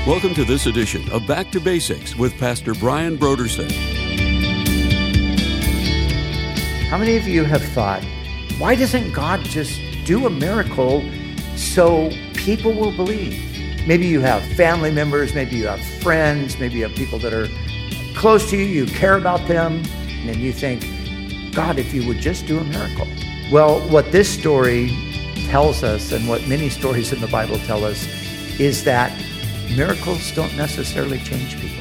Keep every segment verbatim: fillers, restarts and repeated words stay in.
Welcome to this edition of Back to Basics with Pastor Brian Broderson. How many of you have thought, why doesn't God just do a miracle so people will believe? Maybe you have family members, maybe you have friends, maybe you have people that are close to you, you care about them, and then you think, God, if you would just do a miracle. Well, what this story tells us, and what many stories in the Bible tell us, is that miracles don't necessarily change people.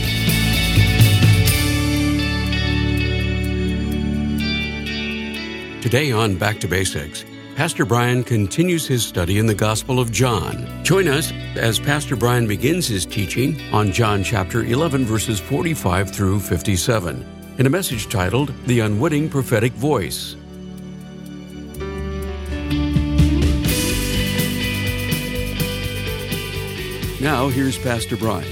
Today on Back to Basics, Pastor Brian continues his study in the Gospel of John. Join us as Pastor Brian begins his teaching on John chapter eleven, verses forty-five through fifty-seven, in a message titled, The Unwitting Prophetic Voice. Now, here's Pastor Brian.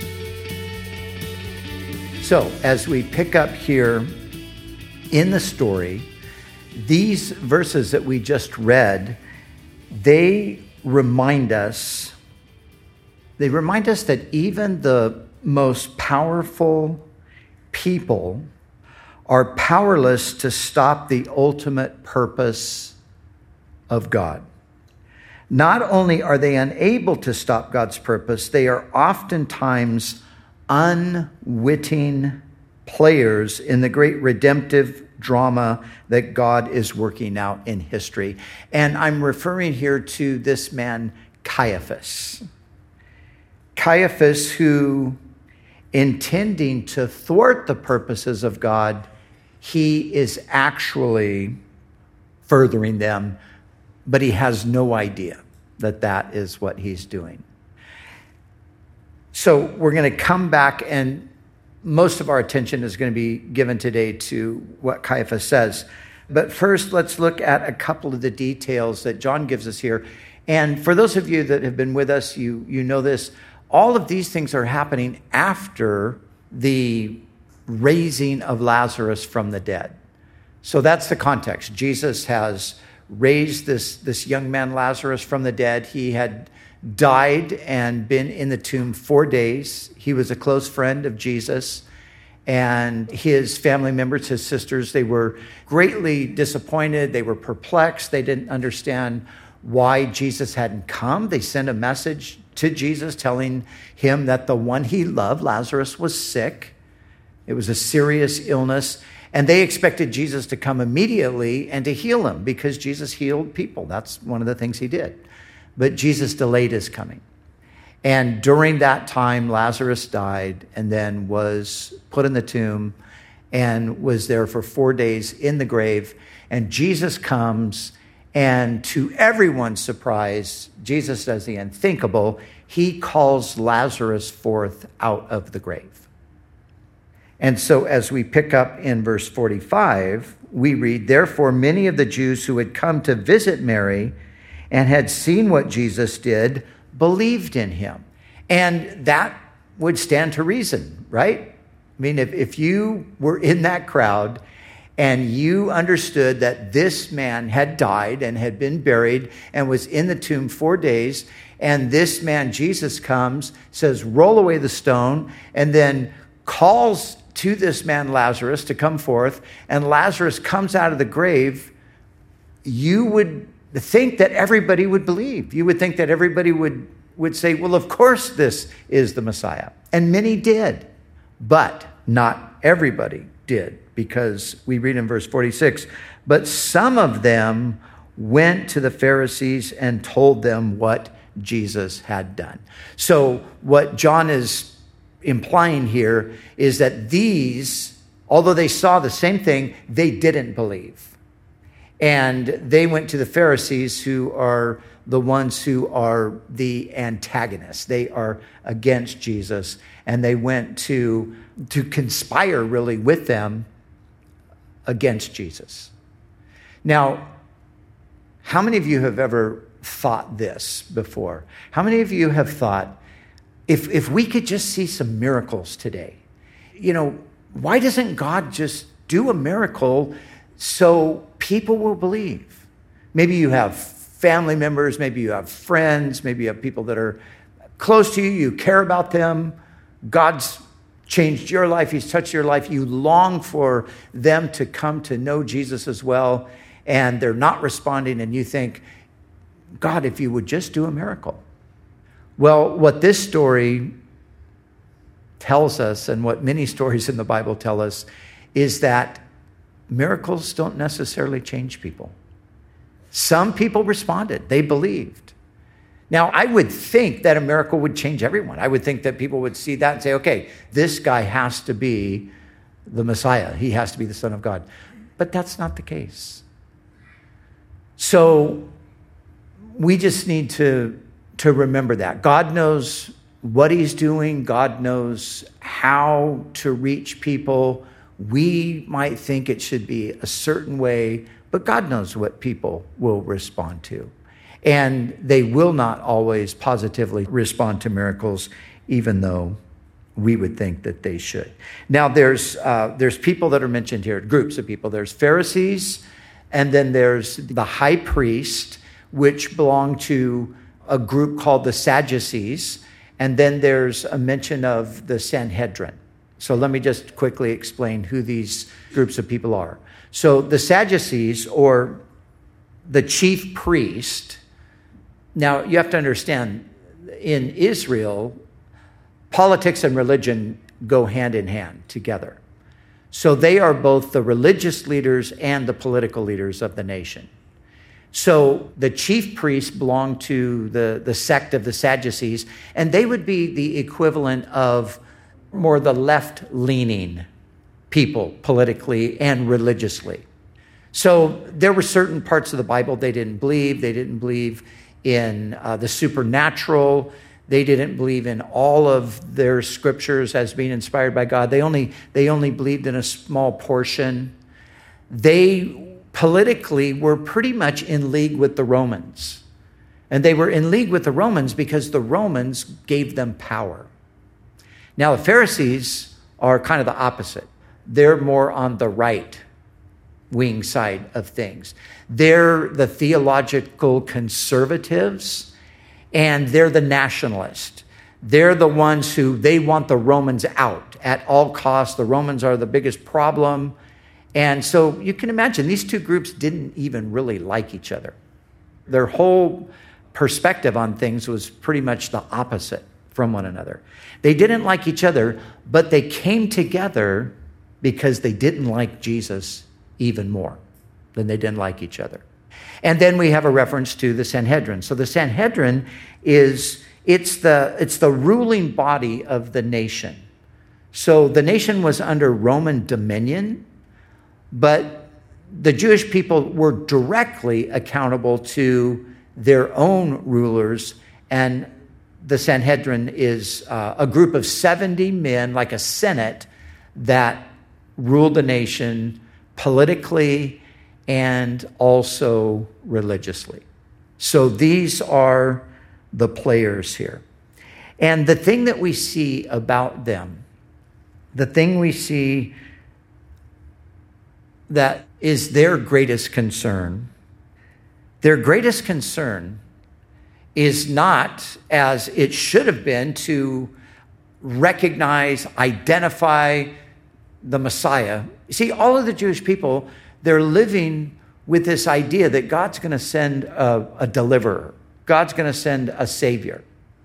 So, as we pick up here in the story, these verses that we just read, they remind us, they remind us that even the most powerful people are powerless to stop the ultimate purpose of God. Not only are they unable to stop God's purpose, they are oftentimes unwitting players in the great redemptive drama that God is working out in history. And I'm referring here to this man, Caiaphas. Caiaphas, who, intending to thwart the purposes of God, he is actually furthering them, but he has no idea that that is what he's doing. So we're going to come back, and most of our attention is going to be given today to what Caiaphas says. But first, let's look at a couple of the details that John gives us here. And for those of you that have been with us, you, you know this. All of these things are happening after the raising of Lazarus from the dead. So that's the context. Jesus has raised this, this young man Lazarus from the dead. He had died and been in the tomb four days. He was a close friend of Jesus. And his family members, his sisters, they were greatly disappointed. They were perplexed. They didn't understand why Jesus hadn't come. They sent a message to Jesus telling him that the one he loved, Lazarus, was sick. It was a serious illness. And they expected Jesus to come immediately and to heal him, because Jesus healed people. That's one of the things he did. But Jesus delayed his coming. And during that time, Lazarus died and then was put in the tomb and was there for four days in the grave. And Jesus comes, and to everyone's surprise, Jesus does the unthinkable. He calls Lazarus forth out of the grave. And so as we pick up in verse forty-five, we read, Therefore many of the Jews who had come to visit Mary and had seen what Jesus did believed in him. And that would stand to reason, right? I mean, if, if you were in that crowd and you understood that this man had died and had been buried and was in the tomb four days, and this man, Jesus, comes, says, roll away the stone, and then calls to this man Lazarus to come forth, and Lazarus comes out of the grave, you would think that everybody would believe. You would think that everybody would, would say, well, of course this is the Messiah. And many did, but not everybody did, because we read in verse forty-six, but some of them went to the Pharisees and told them what Jesus had done. So what John is implying here is that these, although they saw the same thing, they didn't believe. And they went to the Pharisees, who are the ones who are the antagonists. They are against Jesus. And they went to, to conspire really with them against Jesus. Now, how many of you have ever thought this before? How many of you have thought, If if we could just see some miracles today, you know, why doesn't God just do a miracle so people will believe? Maybe you have family members, maybe you have friends, maybe you have people that are close to you, you care about them, God's changed your life, he's touched your life, you long for them to come to know Jesus as well, and they're not responding, and you think, God, if you would just do a miracle. Well, what this story tells us, and what many stories in the Bible tell us, is that miracles don't necessarily change people. Some people responded. They believed. Now, I would think that a miracle would change everyone. I would think that people would see that and say, okay, this guy has to be the Messiah. He has to be the Son of God. But that's not the case. So we just need to, to remember that. God knows what he's doing. God knows how to reach people. We might think it should be a certain way, but God knows what people will respond to. And they will not always positively respond to miracles, even though we would think that they should. Now, there's uh, there's people that are mentioned here, groups of people. There's Pharisees, and then there's the high priest, which belonged to a group called the Sadducees. And then there's a mention of the Sanhedrin. So let me just quickly explain who these groups of people are. So the Sadducees, or the chief priest. Now, you have to understand, in Israel, politics and religion go hand in hand together. So they are both the religious leaders and the political leaders of the nation. So the chief priests belong to the, the sect of the Sadducees, and they would be the equivalent of more the left-leaning people politically and religiously. So there were certain parts of the Bible they didn't believe. They didn't believe in uh, the supernatural. They didn't believe in all of their scriptures as being inspired by God. They only, they only believed in a small portion. They politically were pretty much in league with the Romans. And they were in league with the Romans because the Romans gave them power. Now, the Pharisees are kind of the opposite. They're more on the right wing side of things. They're the theological conservatives, and they're the nationalists. They're the ones who, they want the Romans out at all costs. The Romans are the biggest problem. And so you can imagine these two groups didn't even really like each other. Their whole perspective on things was pretty much the opposite from one another. They didn't like each other, but they came together because they didn't like Jesus even more than they didn't like each other. And then we have a reference to the Sanhedrin. So the Sanhedrin is, it's the, it's the ruling body of the nation. So the nation was under Roman dominion, but the Jewish people were directly accountable to their own rulers. And the Sanhedrin is uh, a group of seventy men, like a senate, that ruled the nation politically and also religiously. So these are the players here. And the thing that we see about them, the thing we see that is their greatest concern, their greatest concern is not, as it should have been, to recognize, identify the Messiah. You see, all of the Jewish people, they're living with this idea that God's going to send a, a deliverer. God's going to send a savior.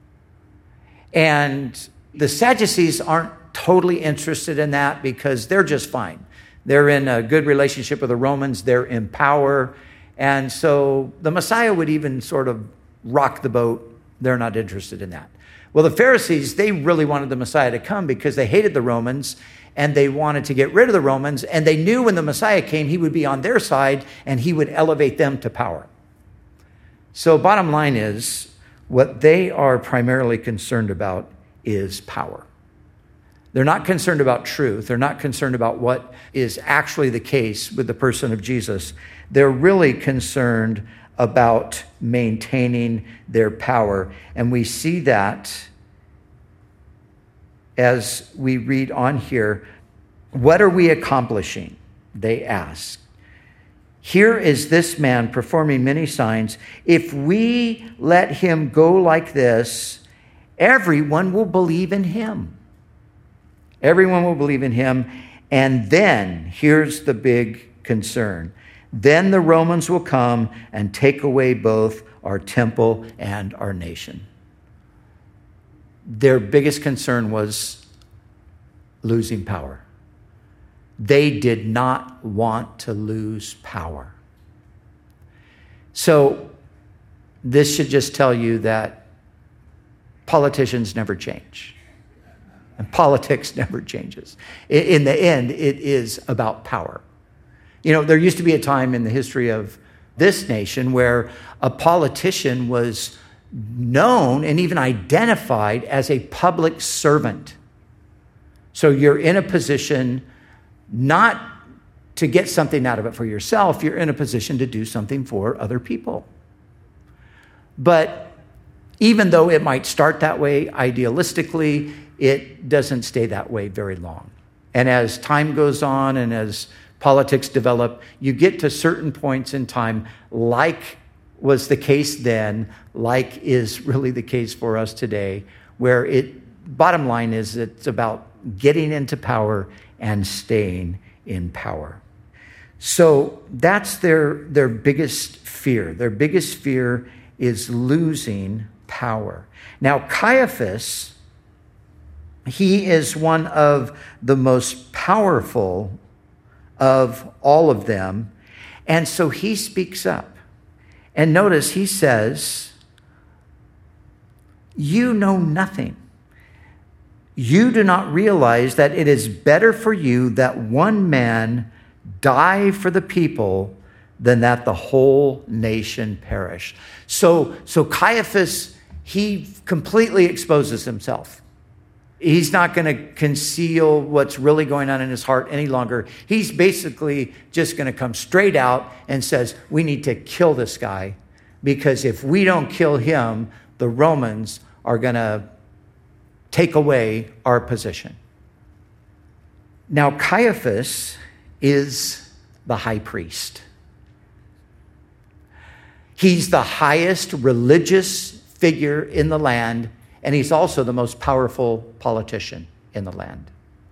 And the Sadducees aren't totally interested in that because they're just fine. They're in a good relationship with the Romans. They're in power. And so the Messiah would even sort of rock the boat. They're not interested in that. Well, the Pharisees, they really wanted the Messiah to come because they hated the Romans and they wanted to get rid of the Romans. And they knew when the Messiah came, he would be on their side and he would elevate them to power. So bottom line is, what they are primarily concerned about is power. They're not concerned about truth. They're not concerned about what is actually the case with the person of Jesus. They're really concerned about maintaining their power. And we see that as we read on here. What are we accomplishing? They ask. Here is this man performing many signs. If we let him go like this everyone will believe in him. Everyone will believe in him. And then, here's the big concern. Then the Romans will come and take away both our temple and our nation. Their biggest concern was losing power. They did not want to lose power. So this should just tell you that politicians never change. And politics never changes. In the end, it is about power. You know, there used to be a time in the history of this nation where a politician was known and even identified as a public servant. So you're in a position not to get something out of it for yourself, you're in a position to do something for other people. But even though it might start that way idealistically, it doesn't stay that way very long. And as time goes on and as politics develop, you get to certain points in time, like was the case then, like is really the case for us today, where it, bottom line is it's about getting into power and staying in power. So that's their, their biggest fear. Their biggest fear is losing power. Now, Caiaphas, he is one of the most powerful of all of them. And so he speaks up. And notice he says, "You know nothing. You do not realize that it is better for you that one man die for the people than that the whole nation perish." So, so Caiaphas, he completely exposes himself. He's not going to conceal what's really going on in his heart any longer. He's basically just going to come straight out and says, we need to kill this guy, because if we don't kill him, the Romans are going to take away our position. Now, Caiaphas is the high priest. He's the highest religious figure in the land, and he's also the most powerful politician in the land.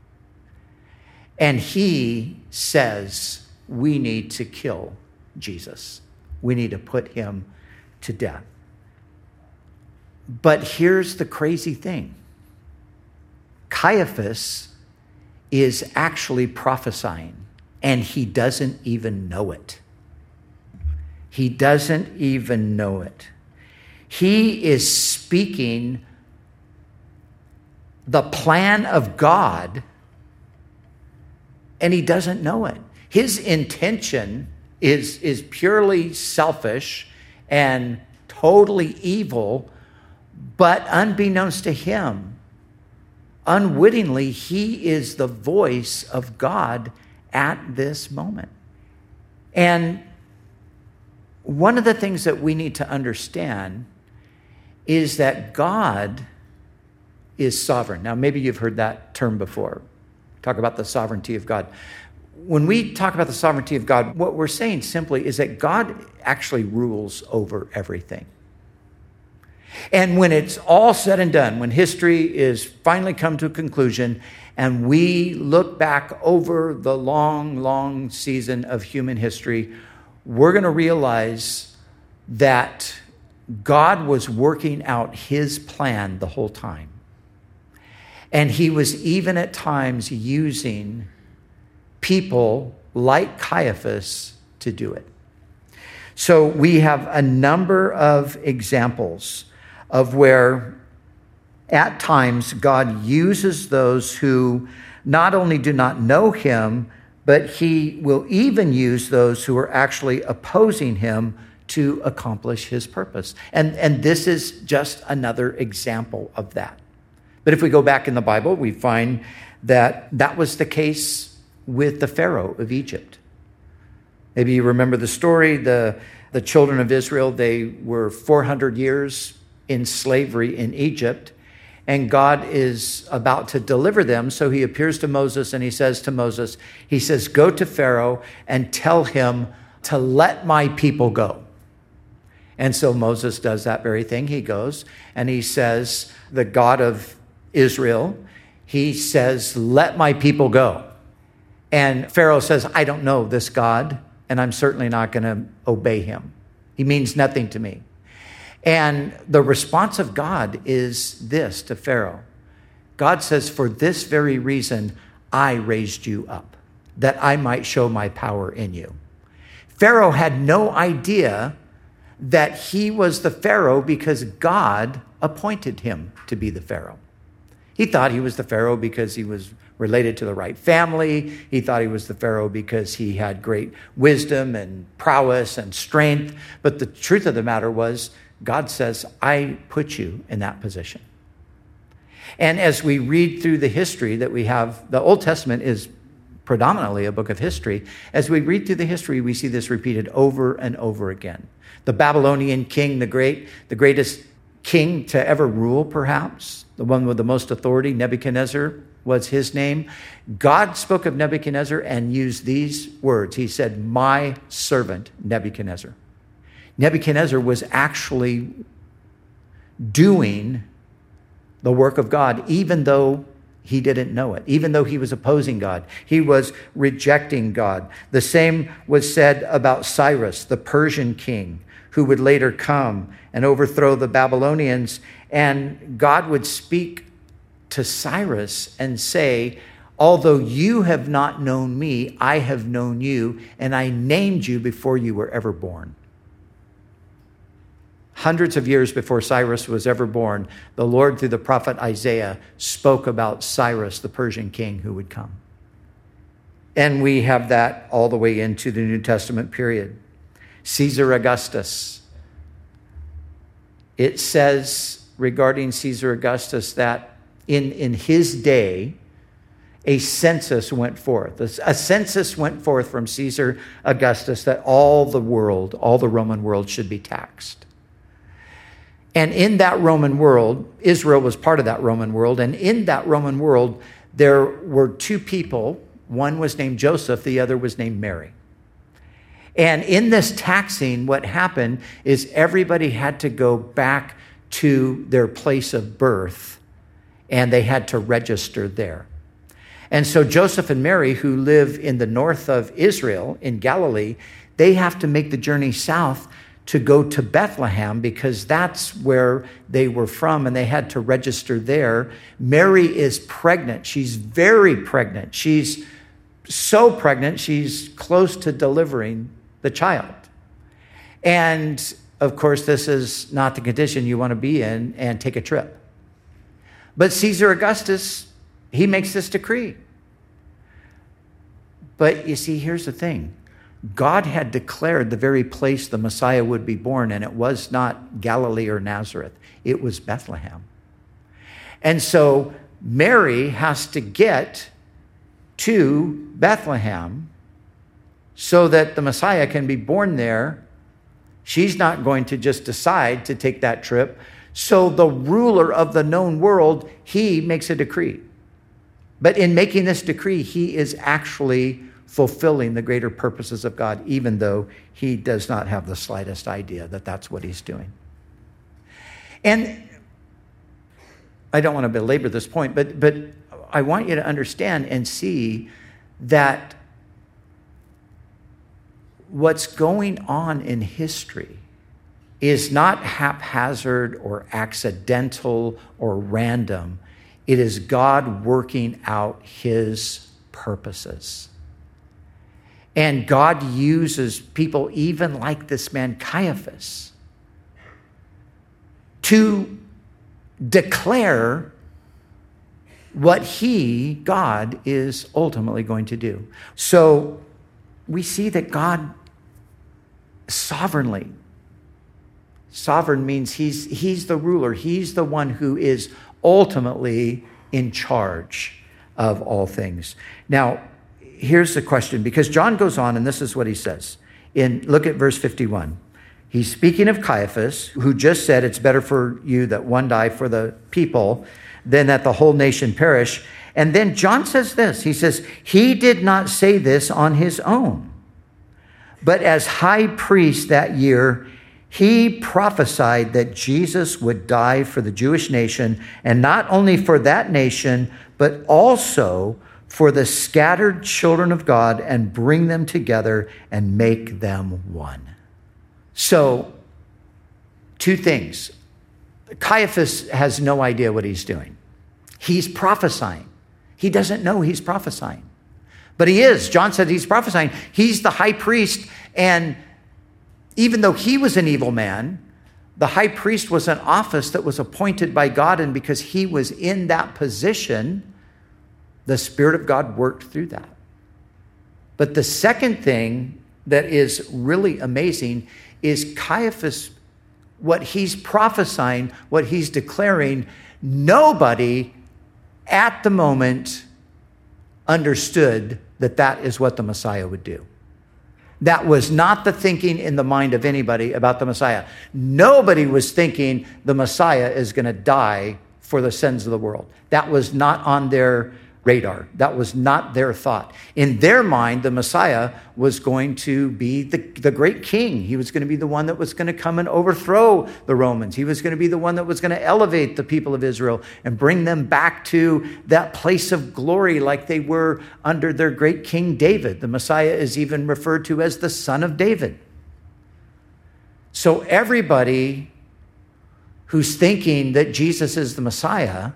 And he says, we need to kill Jesus. We need to put him to death. But here's the crazy thing. Caiaphas is actually prophesying, and he doesn't even know it. He doesn't even know it. He is speaking the plan of God, and he doesn't know it. His intention is, is purely selfish and totally evil, but unbeknownst to him, unwittingly, he is the voice of God at this moment. And one of the things that we need to understand is that God is sovereign. Now, maybe you've heard that term before. Talk about the sovereignty of God. When we talk about the sovereignty of God, what we're saying simply is that God actually rules over everything. And when it's all said and done, when history is finally come to a conclusion, and we look back over the long, long season of human history, we're going to realize that God was working out his plan the whole time. And he was even at times using people like Caiaphas to do it. So we have a number of examples of where at times God uses those who not only do not know him, but he will even use those who are actually opposing him to accomplish his purpose. And, and this is just another example of that. But if we go back in the Bible, we find that that was the case with the Pharaoh of Egypt. Maybe you remember the story, the, the children of Israel, they were four hundred years in slavery in Egypt, and God is about to deliver them. So he appears to Moses and he says to Moses, he says, go to Pharaoh and tell him to let my people go. And so Moses does that very thing. He goes and he says, the God of Israel, he says, let my people go. And Pharaoh says, I don't know this God, and I'm certainly not going to obey him. He means nothing to me. And the response of God is this to Pharaoh. God says, for this very reason, I raised you up, that I might show my power in you. Pharaoh had no idea that he was the Pharaoh because God appointed him to be the Pharaoh. He thought he was the Pharaoh because he was related to the right family. He thought he was the Pharaoh because he had great wisdom and prowess and strength. But the truth of the matter was, God says, I put you in that position. And as we read through the history that we have, the Old Testament is predominantly a book of history. As we read through the history, we see this repeated over and over again. The Babylonian king, the great, the greatest king to ever rule, perhaps, the one with the most authority, Nebuchadnezzar was his name. God spoke of Nebuchadnezzar and used these words. He said, my servant Nebuchadnezzar. Nebuchadnezzar was actually doing the work of God, even though he didn't know it, even though he was opposing God. He was rejecting God. The same was said about Cyrus, the Persian king, who would later come and overthrow the Babylonians. And God would speak to Cyrus and say, although you have not known me, I have known you, and I named you before you were ever born. Hundreds of years before Cyrus was ever born, the Lord, through the prophet Isaiah, spoke about Cyrus, the Persian king who would come. And we have that all the way into the New Testament period. Caesar Augustus. It says regarding Caesar Augustus that in, in his day, a census went forth. A census went forth from Caesar Augustus that all the world, all the Roman world should be taxed. And in that Roman world, Israel was part of that Roman world. And in that Roman world, there were two people. One was named Joseph, the other was named Mary. And in this taxing, what happened is everybody had to go back to their place of birth, and they had to register there. And so Joseph and Mary, who live in the north of Israel, in Galilee, they have to make the journey south to go to Bethlehem because that's where they were from, and they had to register there. Mary is pregnant. She's very pregnant. She's so pregnant, she's close to delivering the child. And of course, this is not the condition you want to be in and take a trip. But Caesar Augustus, he makes this decree. But you see, here's the thing. God had declared the very place the Messiah would be born, and it was not Galilee or Nazareth. It was Bethlehem. And so Mary has to get to Bethlehem so that the Messiah can be born there. She's not going to just decide to take that trip. So the ruler of the known world, he makes a decree. But in making this decree, he is actually fulfilling the greater purposes of God, even though he does not have the slightest idea that that's what he's doing. And I don't want to belabor this point, but, but I want you to understand and see that what's going on in history is not haphazard or accidental or random. It is God working out his purposes. And God uses people even like this man Caiaphas to declare what he, God, is ultimately going to do. So we see that God sovereignly, sovereign means he's, he's the ruler. He's the one who is ultimately in charge of all things. Now, here's the question, because John goes on, and this is what he says. In look at verse fifty-one. He's speaking of Caiaphas, who just said, it's better for you that one die for the people than that the whole nation perish. And then John says this. He says, he did not say this on his own, but as high priest that year, He prophesied that Jesus would die for the Jewish nation, and not only for that nation, but also for the scattered children of God, and bring them together and make them one. So, two things. Caiaphas has no idea what he's doing. He's prophesying. He doesn't know he's prophesying. But he is. John said he's prophesying. He's the high priest, and even though he was an evil man, the high priest was an office that was appointed by God, and because he was in that position, the Spirit of God worked through that. But the second thing that is really amazing is Caiaphas, what he's prophesying, what he's declaring, nobody at the moment understood that that is what the Messiah would do. That was not the thinking in the mind of anybody about the Messiah. Nobody was thinking the Messiah is going to die for the sins of the world. That was not on their radar. That was not their thought. In their mind, the Messiah was going to be the, the great king. He was going to be the one that was going to come and overthrow the Romans. He was going to be the one that was going to elevate the people of Israel and bring them back to that place of glory like they were under their great King David. The Messiah is even referred to as the Son of David. So everybody who's thinking that Jesus is the Messiah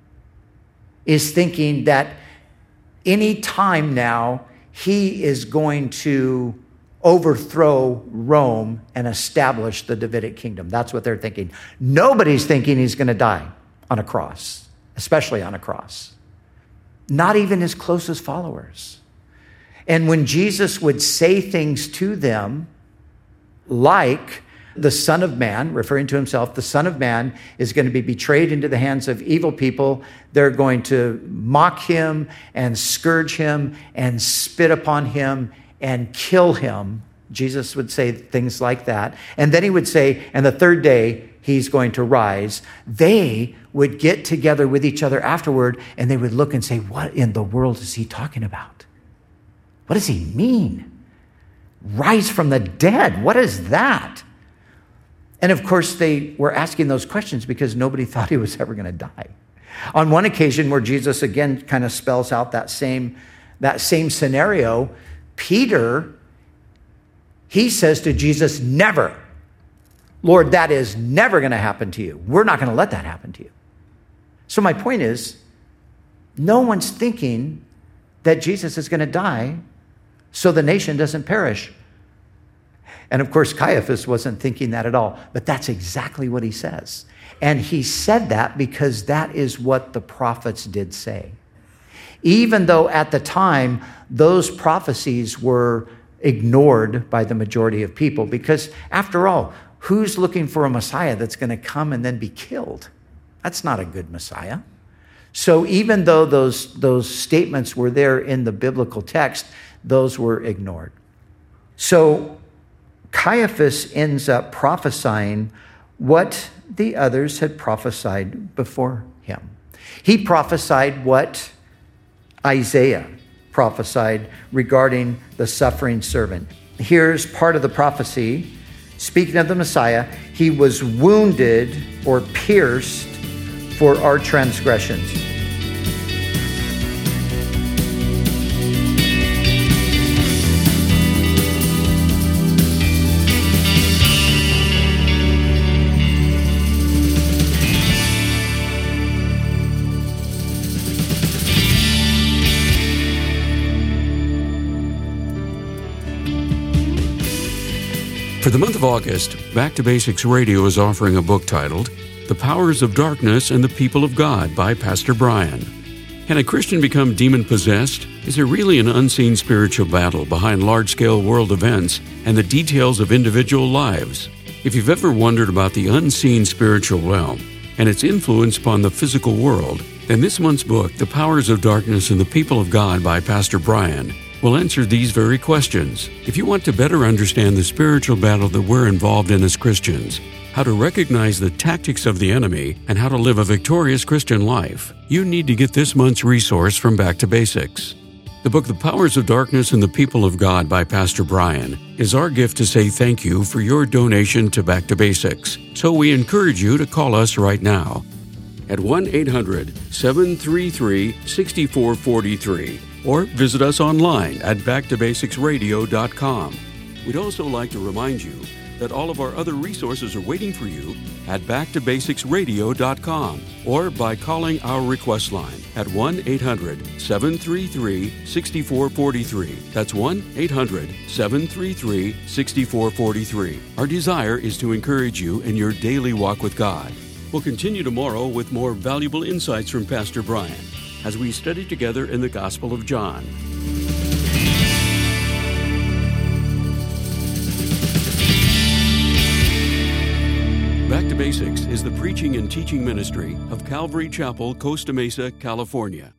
is thinking that any time now he is going to overthrow Rome and establish the Davidic kingdom. That's what they're thinking. Nobody's thinking he's going to die on a cross, especially on a cross. Not even his closest followers. And when Jesus would say things to them like, the Son of Man, referring to himself, the Son of Man is going to be betrayed into the hands of evil people. They're going to mock him and scourge him and spit upon him and kill him. Jesus would say things like that. And then he would say, and the third day, he's going to rise. They would get together with each other afterward, and they would look and say, what in the world is he talking about? What does he mean? Rise from the dead. What is that? And of course, they were asking those questions because nobody thought he was ever going to die. On one occasion where Jesus again kind of spells out that same, that same scenario, Peter, he says to Jesus, never. Lord, that is never going to happen to you. We're not going to let that happen to you. So my point is, no one's thinking that Jesus is going to die so the nation doesn't perish. And of course, Caiaphas wasn't thinking that at all, but that's exactly what he says. And he said that because that is what the prophets did say. Even though at the time, those prophecies were ignored by the majority of people, because after all, who's looking for a Messiah that's going to come and then be killed? That's not a good Messiah. So even though those, those statements were there in the biblical text, those were ignored. So Caiaphas ends up prophesying what the others had prophesied before him. He prophesied what Isaiah prophesied regarding the suffering servant. Here's part of the prophecy. Speaking of the Messiah, he was wounded or pierced for our transgressions. For the month of August, Back to Basics Radio is offering a book titled The Powers of Darkness and the People of God by Pastor Brian. Can a Christian become demon-possessed? Is there really an unseen spiritual battle behind large-scale world events and the details of individual lives? If you've ever wondered about the unseen spiritual realm and its influence upon the physical world, then this month's book, The Powers of Darkness and the People of God by Pastor Brian, will answer these very questions. If you want to better understand the spiritual battle that we're involved in as Christians, how to recognize the tactics of the enemy, and how to live a victorious Christian life, you need to get this month's resource from Back to Basics. The book, The Powers of Darkness and the People of God by Pastor Brian, is our gift to say thank you for your donation to Back to Basics. So we encourage you to call us right now at one eight hundred, seven three three, six four four three or visit us online at back to basics radio dot com. We'd also like to remind you that all of our other resources are waiting for you at back to basics radio dot com or by calling our request line at one eight hundred, seven three three, six four four three. That's one eight hundred, seven three three, six four four three. Our desire is to encourage you in your daily walk with God. We'll continue tomorrow with more valuable insights from Pastor Brian as we study together in the Gospel of John. Back to Basics is the preaching and teaching ministry of Calvary Chapel, Costa Mesa, California.